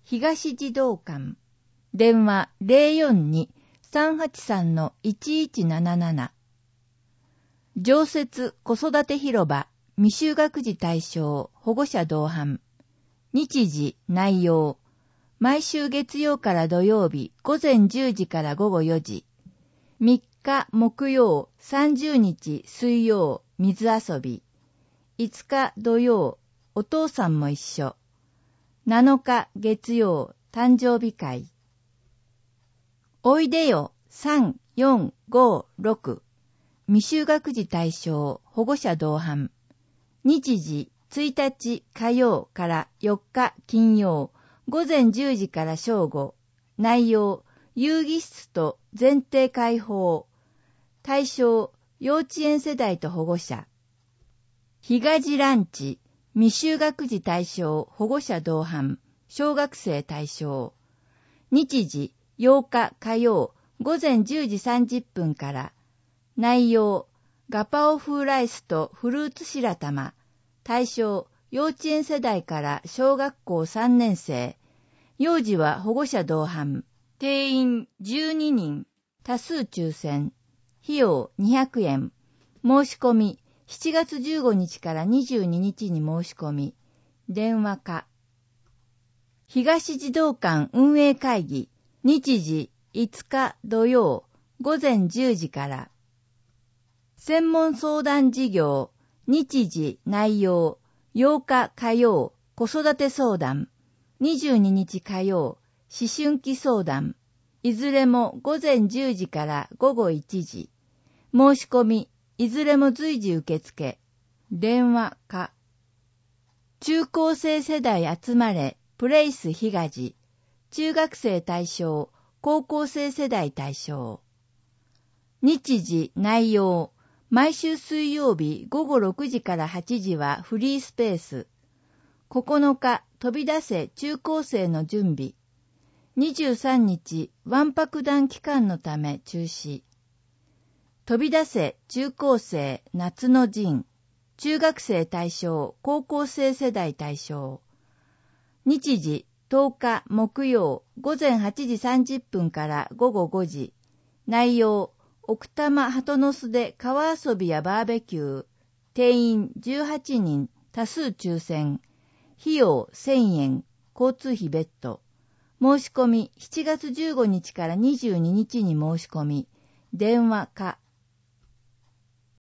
東児童館。電話042-383-1177。常設子育て広場未就学児対象保護者同伴。日時内容。毎週月曜から土曜日午前10時から午後4時。3日木曜、30日水曜水遊び。5日土曜、お父さんも一緒。7日月曜、誕生日会。おいでよ3、4、5、6。未就学児対象保護者同伴。日時1日火曜から4日金曜午前10時から正午。内容遊戯室と前庭開放。対象幼稚園世代と保護者。日がじランチ未就学児対象保護者同伴小学生対象。日時8日火曜午前10時30分から。内容ガパオ風ライスとフルーツ白玉。対象幼稚園世代から小学校3年生。幼児は保護者同伴。定員12人。多数抽選。費用200円。申し込み7月15日から22日に申し込み。電話か。東児童館運営会議。日時5日土曜午前10時から。専門相談事業。日時内容。8日火曜子育て相談。22日火曜思春期相談。いずれも午前10時から午後1時。申し込みいずれも随時受付。電話か。中高生世代集まれプレイスひがじ。中学生対象高校生世代対象。日時内容。毎週水曜日午後6時から8時はフリースペース。9日飛び出せ中高生の準備。23日わんぱく団期間のため中止。飛び出せ中高生夏の陣。中学生対象高校生世代対象。日時10日木曜午前8時30分から午後5時。内容奥多摩鳩の巣で川遊びやバーベキュー。定員18人。多数抽選。費用1000円。交通費別途。申し込み7月15日から22日に申し込み。電話か。